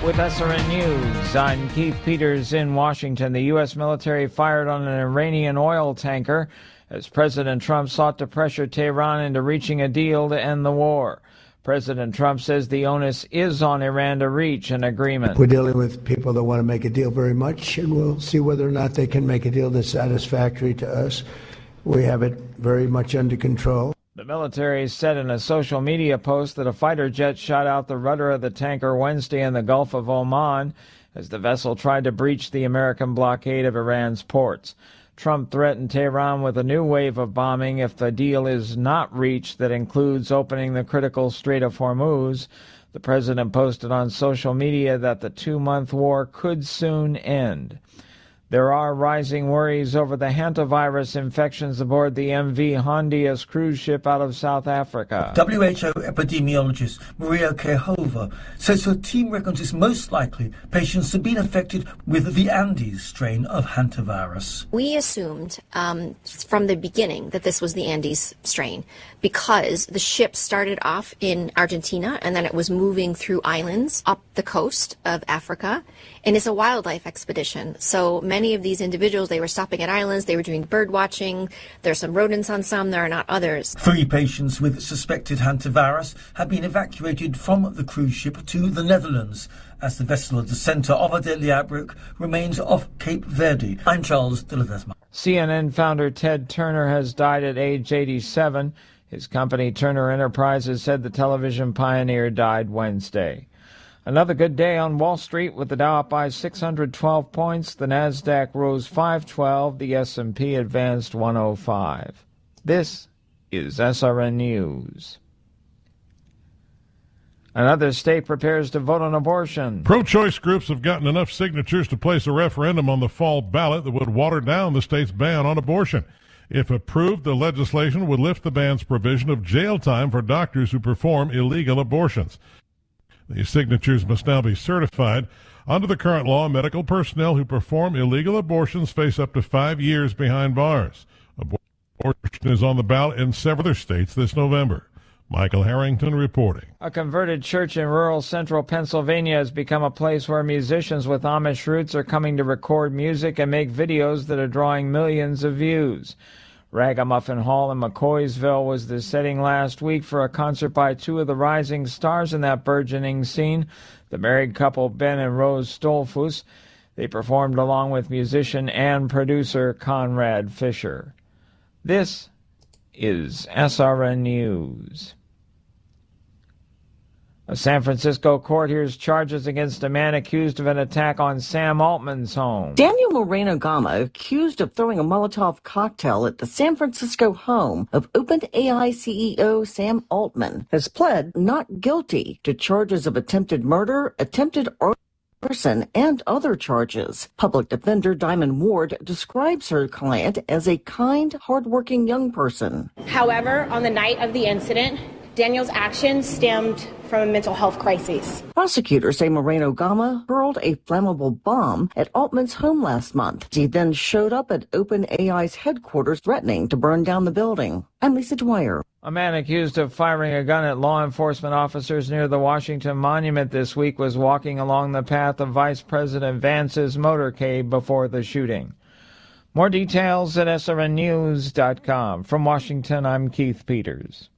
with SRN News. I'm Keith Peters in Washington. The U.S. military fired on an Iranian oil tanker as President Trump sought to pressure Tehran into reaching a deal to end the war. President Trump says the onus is on Iran to reach an agreement. We're dealing with people that want to make a deal very much, and we'll see whether or not they can make a deal that's satisfactory to us. We have it very much under control. The military said in a social media post that a fighter jet shot out the rudder of the tanker Wednesday in the Gulf of Oman as the vessel tried to breach the American blockade of Iran's ports. Trump threatened Tehran with a new wave of bombing if the deal is not reached that includes opening the critical Strait of Hormuz. The president posted on social media that the 2-month war could soon end. There are rising worries over the hantavirus infections aboard the MV Hondias cruise ship out of South Africa. WHO epidemiologist Maria Kehova says her team reckons it's most likely patients have been affected with the Andes strain of hantavirus. We assumed from the beginning that this was the Andes strain because the ship started off in Argentina and then it was moving through islands up the coast of Africa. And it's a wildlife expedition. So many of these individuals, they were stopping at islands, they were doing bird watching. There's some rodents on some, there are not others. 3 patients with suspected hantavirus have been evacuated from the cruise ship to the Netherlands as the vessel at the centre of a deadly outbreak remains off Cape Verde. I'm Charles de Ledesma. CNN founder Ted Turner has died at age 87. His company, Turner Enterprises, said the television pioneer died Wednesday. Another good day on Wall Street with the Dow up by 612 points. The Nasdaq rose 512. The S&P advanced 105. This is SRN News. Another state prepares to vote on abortion. Pro-choice groups have gotten enough signatures to place a referendum on the fall ballot that would water down the state's ban on abortion. If approved, the legislation would lift the ban's provision of jail time for doctors who perform illegal abortions. These signatures must now be certified. Under the current law, medical personnel who perform illegal abortions face up to 5 years behind bars. Abortion is on the ballot in several other states this November. Michael Harrington reporting. A converted church in rural central Pennsylvania has become a place where musicians with Amish roots are coming to record music and make videos that are drawing millions of views. Ragamuffin Hall in McCoysville was the setting last week for a concert by 2 of the rising stars in that burgeoning scene, the married couple Ben and Rose Stolfus. They performed along with musician and producer Conrad Fisher. This is SRN News. A San Francisco court hears charges against a man accused of an attack on Sam Altman's home. Daniel Moreno-Gama, accused of throwing a Molotov cocktail at the San Francisco home of OpenAI CEO Sam Altman, has pled not guilty to charges of attempted murder, attempted arson, and other charges. Public defender Diamond Ward describes her client as a kind, hardworking young person. However, on the night of the incident, Daniel's actions stemmed from a mental health crisis. Prosecutors say Moreno-Gama hurled a flammable bomb at Altman's home last month. He then showed up at OpenAI's headquarters threatening to burn down the building. I'm Lisa Dwyer. A man accused of firing a gun at law enforcement officers near the Washington Monument this week was walking along the path of Vice President Vance's motorcade before the shooting. More details at srnnews.com. From Washington, I'm Keith Peters.